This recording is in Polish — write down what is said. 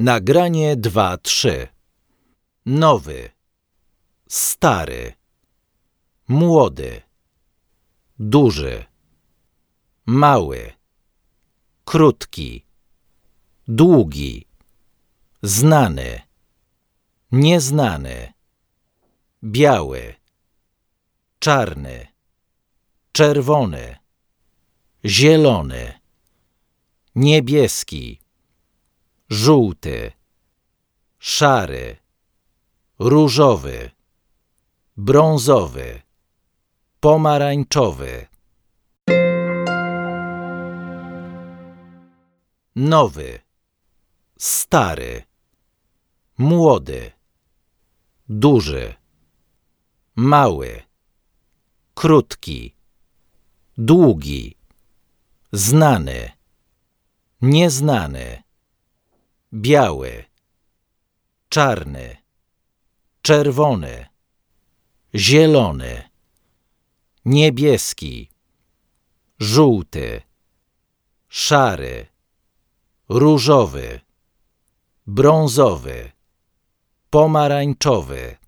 Nagranie 2-3. Nowy, stary, młody, duży, mały, krótki, długi, znany, nieznany, biały, czarny, czerwony, zielony, niebieski, żółty, szary, różowy, brązowy, pomarańczowy. Nowy, stary, młody, duży, mały, krótki, długi, znany, nieznany, biały, czarny, czerwony, zielony, niebieski, żółty, szary, różowy, brązowy, pomarańczowy.